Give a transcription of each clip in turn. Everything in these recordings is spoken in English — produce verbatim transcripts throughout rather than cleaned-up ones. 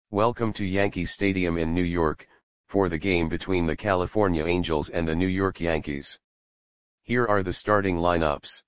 Welcome to Yankee Stadium in New York, for the game between the California Angels and the New York Yankees. Here are the starting lineups.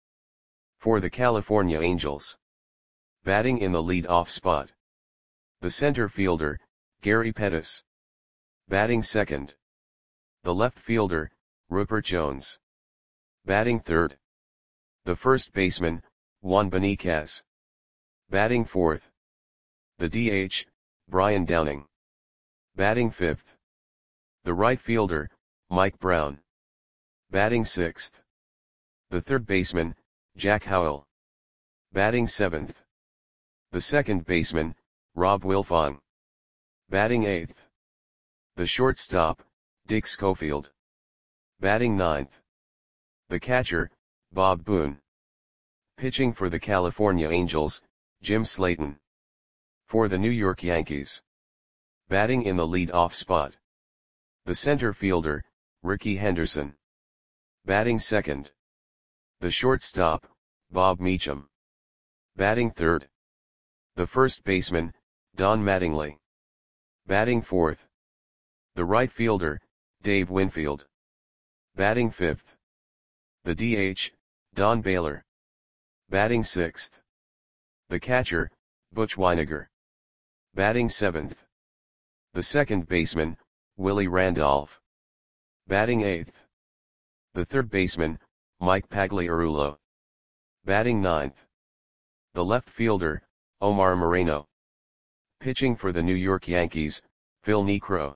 For the California Angels. Batting in the lead-off spot. The center fielder, Gary Pettis. Batting second. The left fielder, Rupert Jones. Batting third. The first baseman, Juan Beniquez. Batting fourth. The D H, Brian Downing. Batting fifth. The right fielder, Mike Brown. Batting sixth. The third baseman, Jack Howell. Batting seventh. The second baseman, Rob Wilfong. Batting eighth. The shortstop, Dick Schofield. Batting ninth. The catcher, Bob Boone. Pitching for the California Angels, Jim Slayton. For the New York Yankees. Batting in the lead-off spot. The center fielder, Rickey Henderson. Batting second. The shortstop, Bob Meacham. Batting third. The first baseman, Don Mattingly. Batting fourth. The right fielder, Dave Winfield. Batting fifth. The D H, Don Baylor. Batting sixth. The catcher, Butch Wynegar. Batting seventh. The second baseman, Willie Randolph. Batting eighth. The third baseman, Mike Pagliarulo. Batting ninth. The left fielder, Omar Moreno. Pitching for the New York Yankees, Phil Niekro.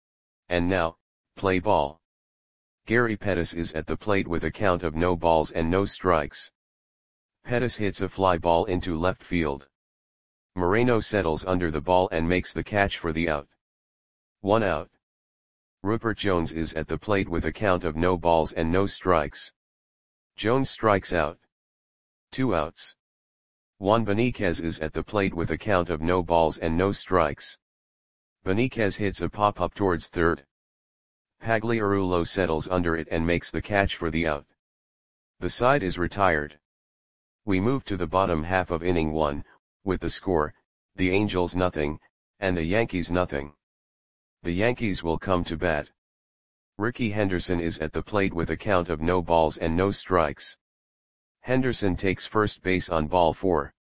And now, play ball. Gary Pettis is at the plate with a count of no balls and no strikes. Pettis hits a fly ball into left field. Moreno settles under the ball and makes the catch for the out. One out. Rupert Jones is at the plate with a count of no balls and no strikes. Jones strikes out. Two outs. Juan Beniquez is at the plate with a count of no balls and no strikes. Beniquez hits a pop-up towards third. Pagliarulo settles under it and makes the catch for the out. The side is retired. We move to the bottom half of inning one, with the score, the Angels nothing, and the Yankees nothing. The Yankees will come to bat. Rickey Henderson is at the plate with a count of no balls and no strikes. Henderson takes first base on ball four.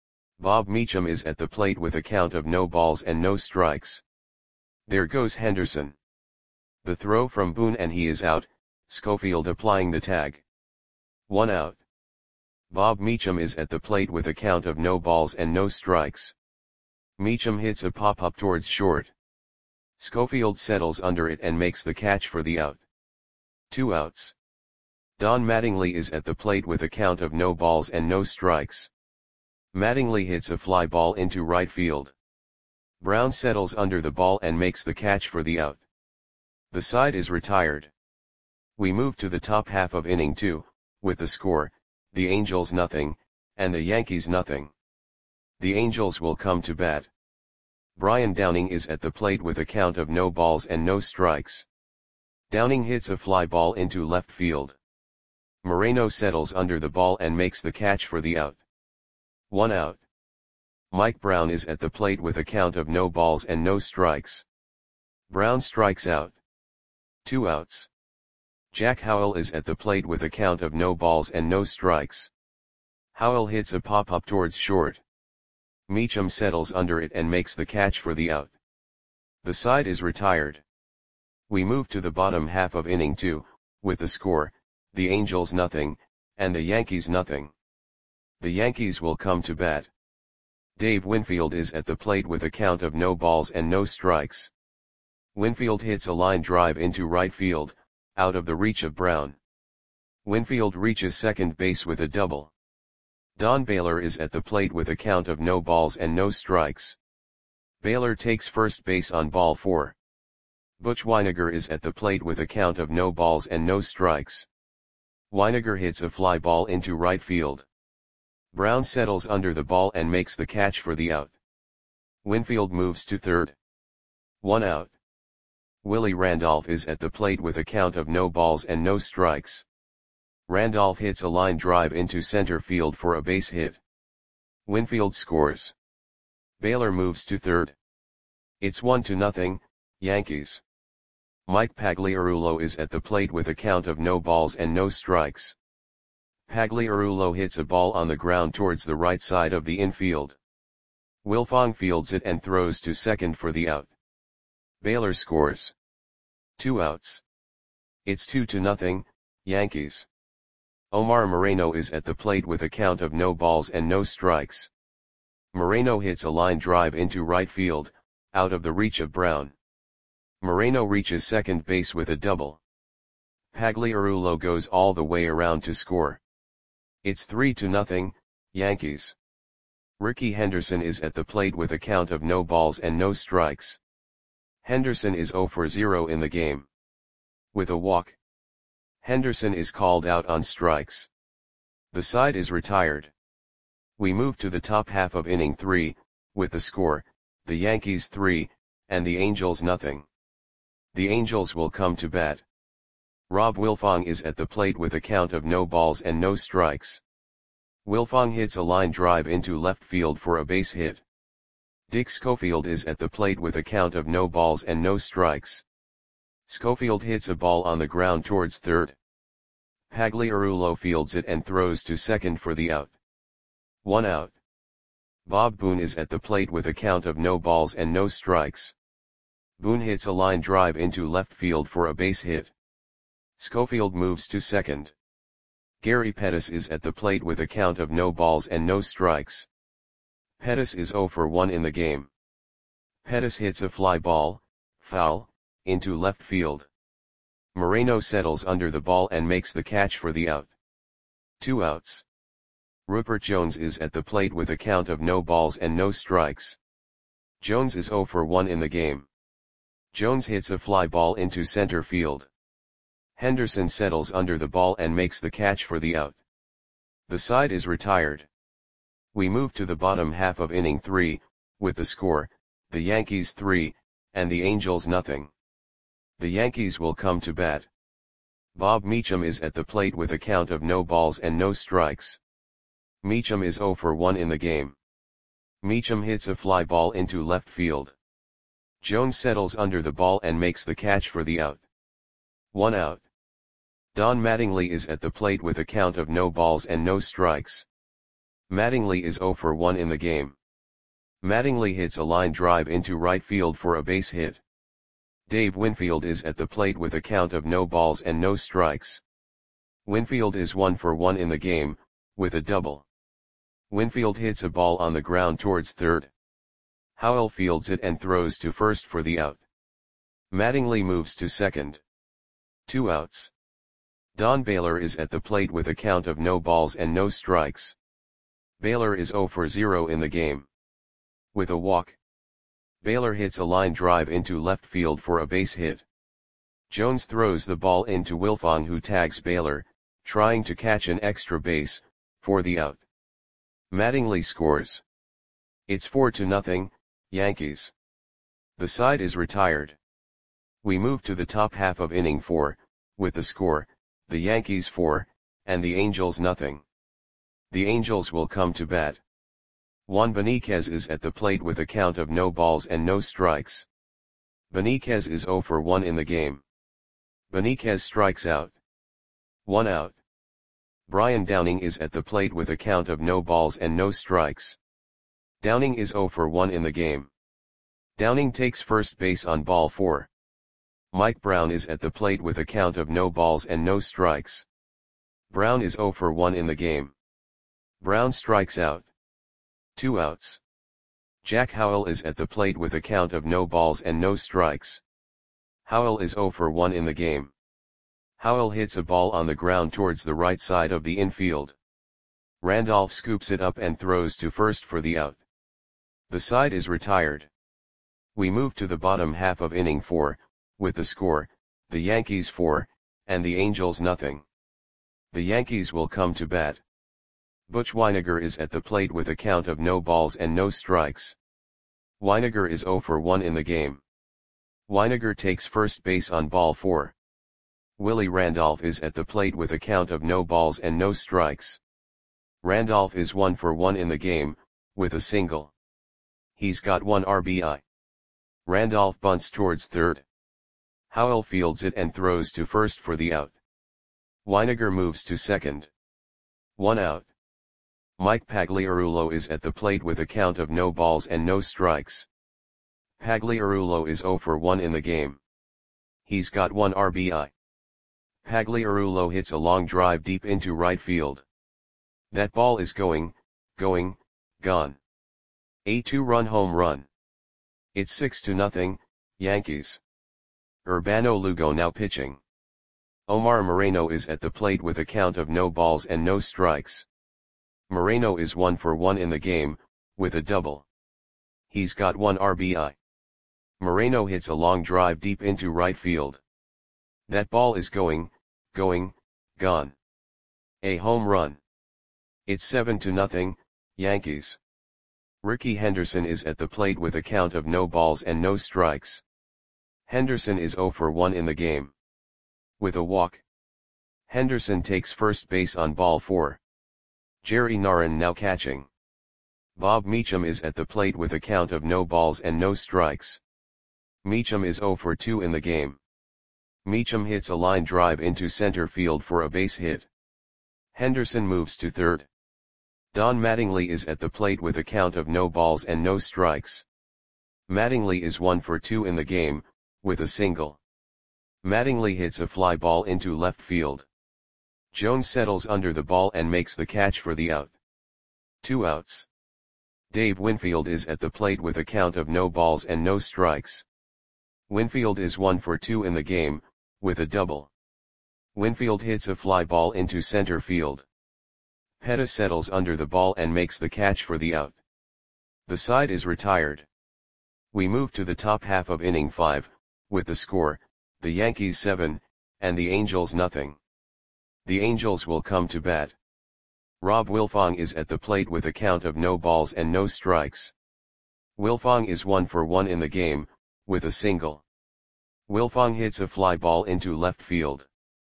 Bob Meacham is at the plate with a count of no balls and no strikes. There goes Henderson. The throw from Boone and he is out, Schofield applying the tag. One out. Bob Meacham is at the plate with a count of no balls and no strikes. Meacham hits a pop-up towards short. Schofield settles under it and makes the catch for the out. Two outs. Don Mattingly is at the plate with a count of no balls and no strikes. Mattingly hits a fly ball into right field. Brown settles under the ball and makes the catch for the out. The side is retired. We move to the top half of inning two, with the score, the Angels nothing, and the Yankees nothing. The Angels will come to bat. Brian Downing is at the plate with a count of no balls and no strikes. Downing hits a fly ball into left field. Moreno settles under the ball and makes the catch for the out. One out. Mike Brown is at the plate with a count of no balls and no strikes. Brown strikes out. Two outs. Jack Howell is at the plate with a count of no balls and no strikes. Howell hits a pop-up towards short. Meacham settles under it and makes the catch for the out. The side is retired. We move to the bottom half of inning two, with the score, the Angels nothing, and the Yankees nothing. The Yankees will come to bat. Dave Winfield is at the plate with a count of no balls and no strikes. Winfield hits a line drive into right field, out of the reach of Brown. Winfield reaches second base with a double. Don Baylor is at the plate with a count of no balls and no strikes. Baylor takes first base on ball four. Butch Wynegar is at the plate with a count of no balls and no strikes. Wynegar hits a fly ball into right field. Brown settles under the ball and makes the catch for the out. Winfield moves to third. One out. Willie Randolph is at the plate with a count of no balls and no strikes. Randolph hits a line drive into center field for a base hit. Winfield scores. Baylor moves to third. It's one to nothing, Yankees. Mike Pagliarulo is at the plate with a count of no balls and no strikes. Pagliarulo hits a ball on the ground towards the right side of the infield. Wilfong fields it and throws to second for the out. Baylor scores. Two outs. It's two to nothing, Yankees. Omar Moreno is at the plate with a count of no balls and no strikes. Moreno hits a line drive into right field, out of the reach of Brown. Moreno reaches second base with a double. Pagliarulo goes all the way around to score. It's three to nothing, Yankees. Ricky Henderson is at the plate with a count of no balls and no strikes. Henderson is zero for zero in the game. With a walk, Henderson is called out on strikes. The side is retired. We move to the top half of inning three, with the score, the Yankees three, and the Angels nothing. The Angels will come to bat. Rob Wilfong is at the plate with a count of no balls and no strikes. Wilfong hits a line drive into left field for a base hit. Dick Schofield is at the plate with a count of no balls and no strikes. Schofield hits a ball on the ground towards third. Pagliarulo fields it and throws to second for the out. One out. Bob Boone is at the plate with a count of no balls and no strikes. Boone hits a line drive into left field for a base hit. Schofield moves to second. Gary Pettis is at the plate with a count of no balls and no strikes. Pettis is zero for one in the game. Pettis hits a fly ball, foul, into left field. Moreno settles under the ball and makes the catch for the out. Two outs. Rupert Jones is at the plate with a count of no balls and no strikes. Jones is zero for one in the game. Jones hits a fly ball into center field. Henderson settles under the ball and makes the catch for the out. The side is retired. We move to the bottom half of inning three, with the score, the Yankees three, and the Angels nothing. The Yankees will come to bat. Bob Meacham is at the plate with a count of no balls and no strikes. Meacham is zero for one in the game. Meacham hits a fly ball into left field. Jones settles under the ball and makes the catch for the out. One out. Don Mattingly is at the plate with a count of no balls and no strikes. Mattingly is zero for one in the game. Mattingly hits a line drive into right field for a base hit. Dave Winfield is at the plate with a count of no balls and no strikes. Winfield is one for one in the game, with a double. Winfield hits a ball on the ground towards third. Howell fields it and throws to first for the out. Mattingly moves to second. Two outs. Don Baylor is at the plate with a count of no balls and no strikes. Baylor is zero for zero in the game. With a walk, Baylor hits a line drive into left field for a base hit. Jones throws the ball into Wilfong, who tags Baylor, trying to catch an extra base, for the out. Mattingly scores. It's four to nothing, Yankees. The side is retired. We move to the top half of inning four, with the score, the Yankees four, and the Angels nothing. The Angels will come to bat. Juan Beniquez is at the plate with a count of no balls and no strikes. Beniquez is zero for one in the game. Beniquez strikes out. One out. Brian Downing is at the plate with a count of no balls and no strikes. Downing is zero for one in the game. Downing takes first base on ball four. Mike Brown is at the plate with a count of no balls and no strikes. Brown is zero for one in the game. Brown strikes out. Two outs. Jack Howell is at the plate with a count of no balls and no strikes. Howell is zero for one in the game. Howell hits a ball on the ground towards the right side of the infield. Randolph scoops it up and throws to first for the out. The side is retired. We move to the bottom half of inning four, with the score, the Yankees four, and the Angels nothing. The Yankees will come to bat. Butch Weiniger is at the plate with a count of no balls and no strikes. Weiniger is zero for one in the game. Weiniger takes first base on ball four. Willie Randolph is at the plate with a count of no balls and no strikes. Randolph is one for one in the game, with a single. He's got one R B I. Randolph bunts towards third. Howell fields it and throws to first for the out. Weiniger moves to second. One out. Mike Pagliarulo is at the plate with a count of no balls and no strikes. Pagliarulo is zero for one in the game. He's got one R B I. Pagliarulo hits a long drive deep into right field. That ball is going, going, gone. A two-run home run. It's six to nothing, Yankees. Urbano Lugo now pitching. Omar Moreno is at the plate with a count of no balls and no strikes. Moreno is one for one in the game, with a double. He's got one R B I. Moreno hits a long drive deep into right field. That ball is going, going, gone. A home run. It's seven to nothing, Yankees. Ricky Henderson is at the plate with a count of no balls and no strikes. Henderson is zero for one in the game. With a walk. Henderson takes first base on ball four. Jerry Narron now catching. Bob Meacham is at the plate with a count of no balls and no strikes. Meacham is zero for two in the game. Meacham hits a line drive into center field for a base hit. Henderson moves to third. Don Mattingly is at the plate with a count of no balls and no strikes. Mattingly is one for two in the game, with a single. Mattingly hits a fly ball into left field. Jones settles under the ball and makes the catch for the out. Two outs. Dave Winfield is at the plate with a count of no balls and no strikes. Winfield is one for two in the game, with a double. Winfield hits a fly ball into center field. Pettis settles under the ball and makes the catch for the out. The side is retired. We move to the top half of inning five, with the score, the Yankees seven, and the Angels nothing. The Angels will come to bat. Rob Wilfong is at the plate with a count of no balls and no strikes. Wilfong is one for one in the game, with a single. Wilfong hits a fly ball into left field.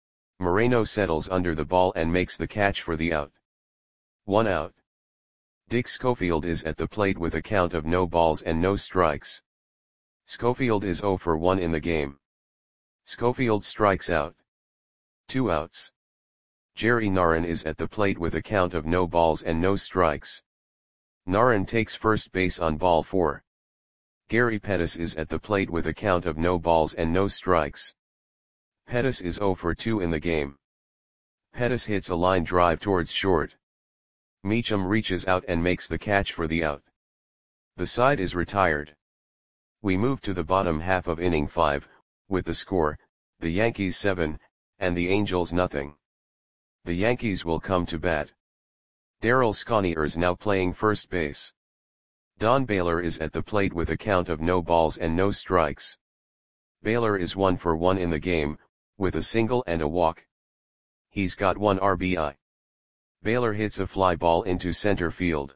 Moreno settles under the ball and makes the catch for the out. One out. Dick Schofield is at the plate with a count of no balls and no strikes. Schofield is zero for one in the game. Schofield strikes out. Two outs. Jerry Narron is at the plate with a count of no balls and no strikes. Narron takes first base on ball four. Gary Pettis is at the plate with a count of no balls and no strikes. Pettis is zero for two in the game. Pettis hits a line drive towards short. Meacham reaches out and makes the catch for the out. The side is retired. We move to the bottom half of inning five, with the score, the Yankees seven, and the Angels nothing. The Yankees will come to bat. Darryl Sconier is now playing first base. Don Baylor is at the plate with a count of no balls and no strikes. Baylor is one for one in the game, with a single and a walk. He's got one R B I. Baylor hits a fly ball into center field.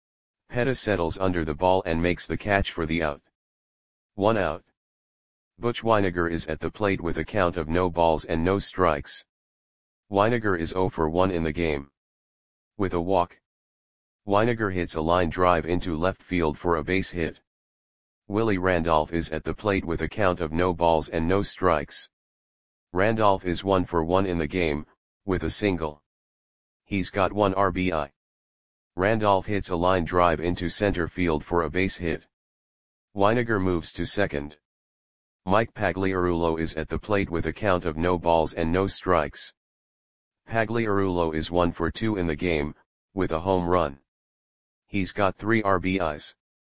Pettis settles under the ball and makes the catch for the out. One out. Butch Weiniger is at the plate with a count of no balls and no strikes. Weiniger is zero for one in the game. With a walk. Weiniger hits a line drive into left field for a base hit. Willie Randolph is at the plate with a count of no balls and no strikes. Randolph is one for one in the game, with a single. He's got one R B I. Randolph hits a line drive into center field for a base hit. Weiniger moves to second. Mike Pagliarulo is at the plate with a count of no balls and no strikes. Pagliarulo is one for two in the game, with a home run. He's got three R B Is.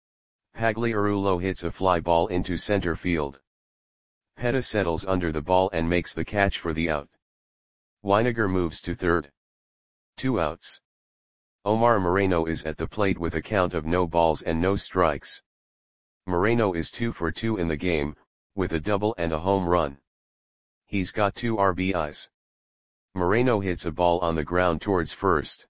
Pagliarulo hits a fly ball into center field. Pettis settles under the ball and makes the catch for the out. Weiniger moves to third. Two outs. Omar Moreno is at the plate with a count of no balls and no strikes. Moreno is two for two in the game, with a double and a home run. He's got two R B Is. Moreno hits a ball on the ground towards first.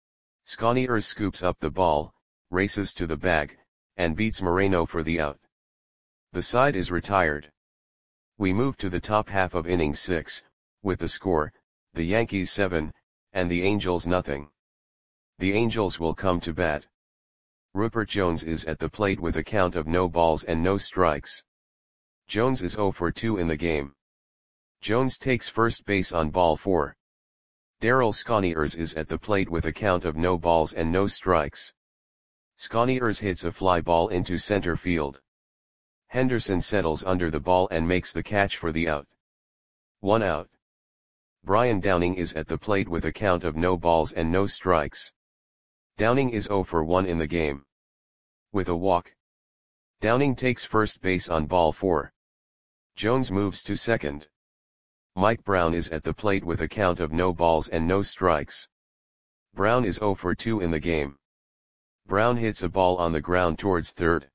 Sconier scoops up the ball, races to the bag, and beats Moreno for the out. The side is retired. We move to the top half of inning six, with the score, the Yankees seven, and the Angels nothing. The Angels will come to bat. Rupert Jones is at the plate with a count of no balls and no strikes. Jones is zero for two in the game. Jones takes first base on ball four. Darryl Sconiers is at the plate with a count of no balls and no strikes. Sconiers hits a fly ball into center field. Henderson settles under the ball and makes the catch for the out. One out. Brian Downing is at the plate with a count of no balls and no strikes. Downing is zero for one in the game. With a walk. Downing takes first base on ball four. Jones moves to second. Mike Brown is at the plate with a count of no balls and no strikes. Brown is zero for two in the game. Brown hits a ball on the ground towards third.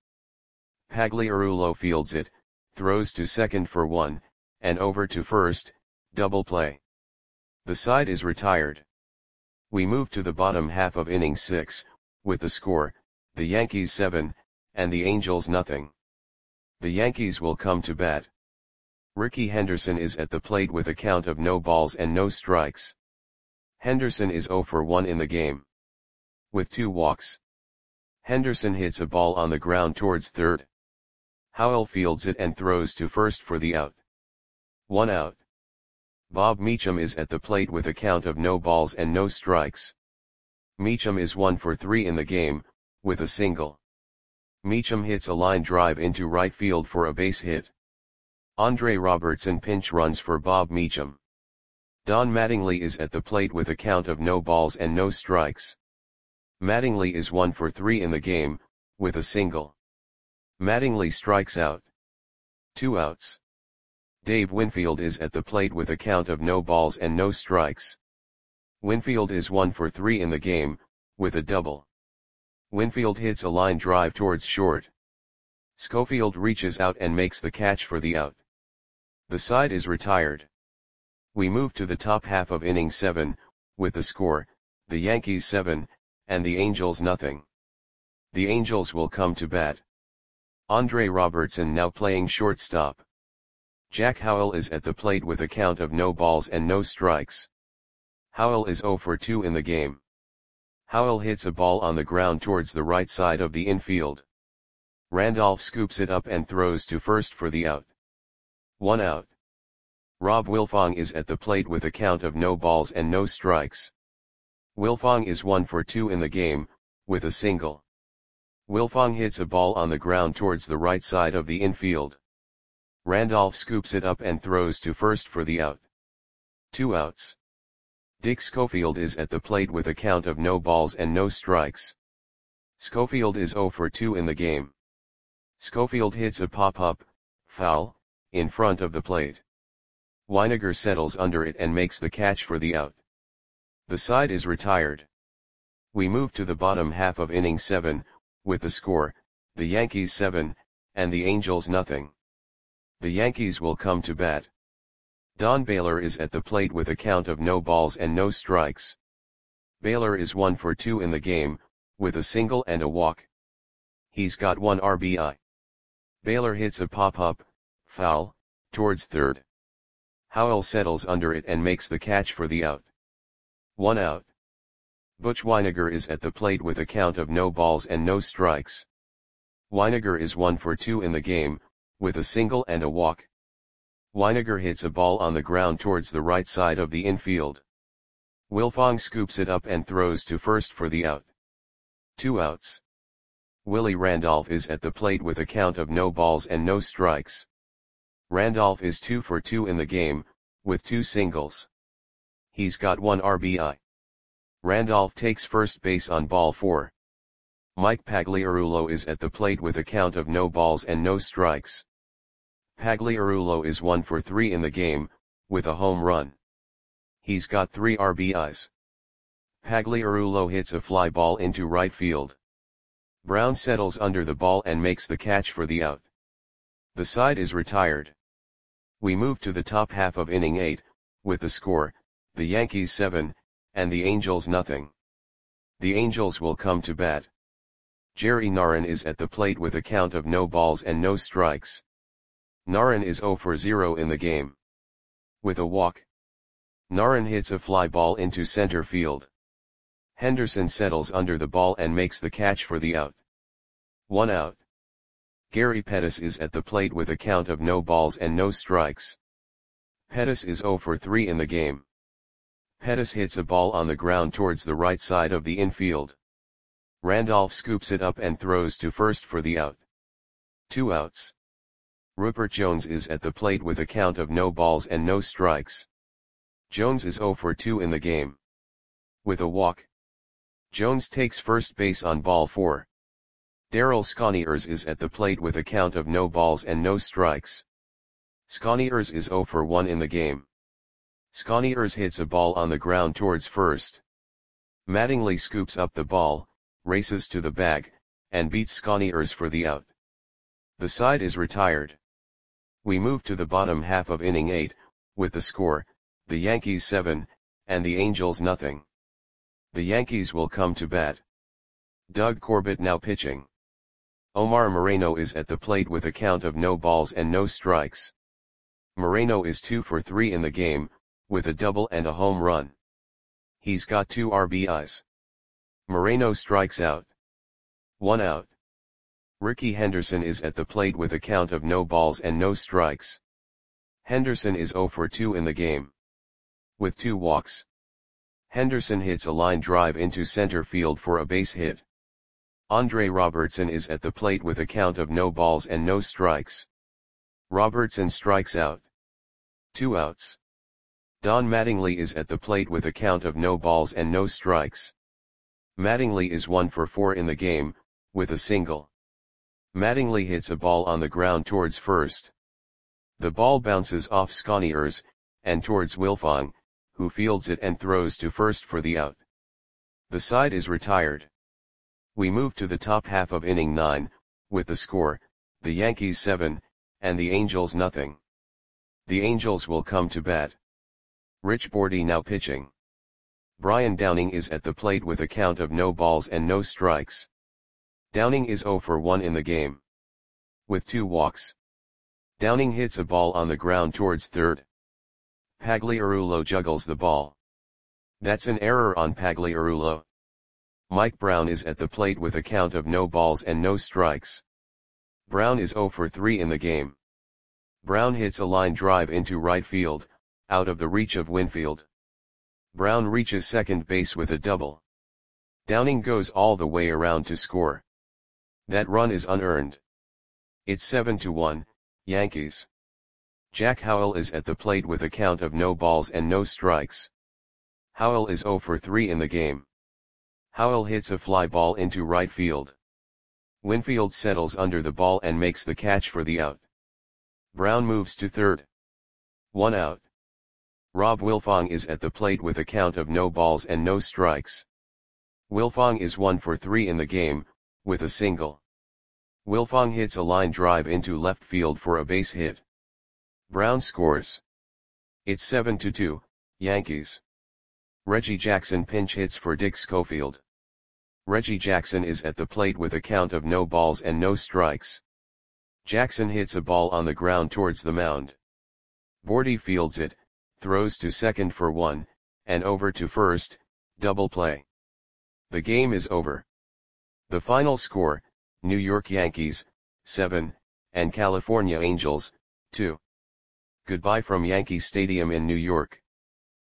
Pagliarulo fields it, throws to second for one, and over to first, double play. The side is retired. We move to the bottom half of inning six, with the score, the Yankees seven, and the Angels nothing. The Yankees will come to bat. Rickey Henderson is at the plate with a count of no balls and no strikes. Henderson is zero for one in the game. With two walks. Henderson hits a ball on the ground towards third. Howell fields it and throws to first for the out. One out. Bob Meacham is at the plate with a count of no balls and no strikes. Meacham is one for three in the game, with a single. Meacham hits a line drive into right field for a base hit. Andre Robertson pinch runs for Bob Meacham. Don Mattingly is at the plate with a count of no balls and no strikes. Mattingly is one for three in the game, with a single. Mattingly strikes out. Two outs. Dave Winfield is at the plate with a count of no balls and no strikes. Winfield is one for three in the game, with a double. Winfield hits a line drive towards short. Schofield reaches out and makes the catch for the out. The side is retired. We move to the top half of inning seven, with the score, the Yankees seven, and the Angels nothing. The Angels will come to bat. Andre Robertson now playing shortstop. Jack Howell is at the plate with a count of no balls and no strikes. Howell is zero for two in the game. Howell hits a ball on the ground towards the right side of the infield. Randolph scoops it up and throws to first for the out. One out. Rob Wilfong is at the plate with a count of no balls and no strikes. Wilfong is one for two in the game, with a single. Wilfong hits a ball on the ground towards the right side of the infield. Randolph scoops it up and throws to first for the out. Two outs. Dick Schofield is at the plate with a count of no balls and no strikes. Schofield is zero for two in the game. Schofield hits a pop-up, foul, in front of the plate. Weiniger settles under it and makes the catch for the out. The side is retired. We move to the bottom half of inning seven, with the score, the Yankees seven, and the Angels nothing. The Yankees will come to bat. Don Baylor is at the plate with a count of no balls and no strikes. Baylor is one for two in the game, with a single and a walk. He's got one R B I. Baylor hits a pop-up, foul, towards third. Howell settles under it and makes the catch for the out. One out. Butch Weiniger is at the plate with a count of no balls and no strikes. Weiniger is one for two in the game, with a single and a walk. Weiniger hits a ball on the ground towards the right side of the infield. Wilfong scoops it up and throws to first for the out. Two outs. Willie Randolph is at the plate with a count of no balls and no strikes. Randolph is two for two in the game, with two singles. He's got one R B I. Randolph takes first base on ball four. Mike Pagliarulo is at the plate with a count of no balls and no strikes. Pagliarulo is one for three in the game, with a home run. He's got three R B Is. Pagliarulo hits a fly ball into right field. Brown settles under the ball and makes the catch for the out. The side is retired. We move to the top half of inning eight, with the score, the Yankees seven, and the Angels nothing. The Angels will come to bat. Jerry Narron is at the plate with a count of no balls and no strikes. Narron is zero for zero in the game. With a walk. Narron hits a fly ball into center field. Henderson settles under the ball and makes the catch for the out. One out. Gary Pettis is at the plate with a count of no balls and no strikes. Pettis is zero for three in the game. Pettis hits a ball on the ground towards the right side of the infield. Randolph scoops it up and throws to first for the out. Two outs. Rupert Jones is at the plate with a count of no balls and no strikes. Jones is zero for two in the game. With a walk. Jones takes first base on ball four. Darryl Sconiers is at the plate with a count of no balls and no strikes. Sconiers is zero for one in the game. Sconiers hits a ball on the ground towards first. Mattingly scoops up the ball, races to the bag, and beats Sconiers for the out. The side is retired. We move to the bottom half of inning eight, with the score, the Yankees seven, and the Angels nothing. The Yankees will come to bat. Doug Corbett now pitching. Omar Moreno is at the plate with a count of no balls and no strikes. Moreno is two for three in the game, with a double and a home run. He's got two R B Is. Moreno strikes out. One out. Ricky Henderson is at the plate with a count of no balls and no strikes. Henderson is zero for two in the game. With two walks. Henderson hits a line drive into center field for a base hit. Andre Robertson is at the plate with a count of no balls and no strikes. Robertson strikes out. Two outs. Don Mattingly is at the plate with a count of no balls and no strikes. Mattingly is one for four in the game, with a single. Mattingly hits a ball on the ground towards first. The ball bounces off Sconiers, and towards Wilfong, who fields it and throws to first for the out. The side is retired. We move to the top half of inning nine, with the score, the Yankees seven, and the Angels nothing. The Angels will come to bat. Rich Bordy now pitching. Brian Downing is at the plate with a count of no balls and no strikes. Downing is zero for one in the game. With two walks. Downing hits a ball on the ground towards third. Pagliarulo juggles the ball. That's an error on Pagliarulo. Mike Brown is at the plate with a count of no balls and no strikes. Brown is zero for three in the game. Brown hits a line drive into right field, out of the reach of Winfield. Brown reaches second base with a double. Downing goes all the way around to score. That run is unearned. It's seven to one, Yankees. Jack Howell is at the plate with a count of no balls and no strikes. Howell is zero for three in the game. Howell hits a fly ball into right field. Winfield settles under the ball and makes the catch for the out. Brown moves to third. One out. Rob Wilfong is at the plate with a count of no balls and no strikes. Wilfong is one for three in the game, with a single. Wilfong hits a line drive into left field for a base hit. Brown scores. It's seven to two, Yankees. Reggie Jackson pinch hits for Dick Schofield. Reggie Jackson is at the plate with a count of no balls and no strikes. Jackson hits a ball on the ground towards the mound. Bordy fields it, throws to second for one, and over to first, double play. The game is over. The final score, New York Yankees, seven, and California Angels, two. Goodbye from Yankee Stadium in New York.